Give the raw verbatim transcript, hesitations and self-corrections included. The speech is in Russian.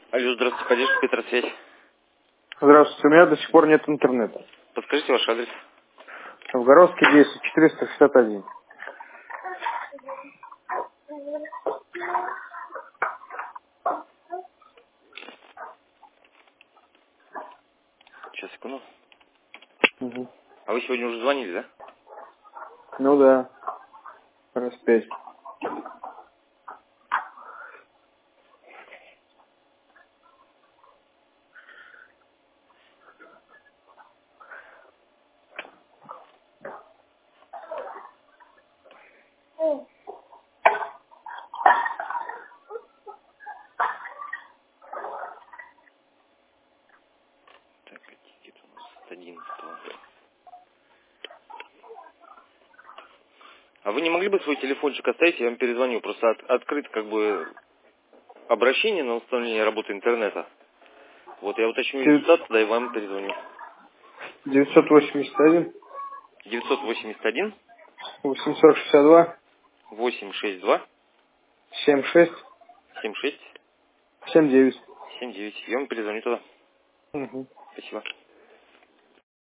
Алло, здравствуйте, поддержка Петросвязь. Здравствуйте, у меня до сих пор нет интернета. Подскажите ваш адрес. Новгородский десять, четыреста шестьдесят один. Сейчас, секунду. Угу. А вы сегодня уже звонили, да? Ну да, раз пять. Так, а тикет у нас с одиннадцатого. А вы не могли бы свой телефончик оставить, я вам перезвоню. Просто от, открыт как бы обращение на установление работы интернета. Вот я уточню результат, да и вам перезвоню. девятьсот восемьдесят один, девятьсот восемьдесят один, восемьсот шестьдесят два, восемьсот шестьдесят два, семьдесят шесть, семьдесят шесть, семьдесят девять. семьдесят девять. Я вам перезвоню тогда. Угу. Спасибо.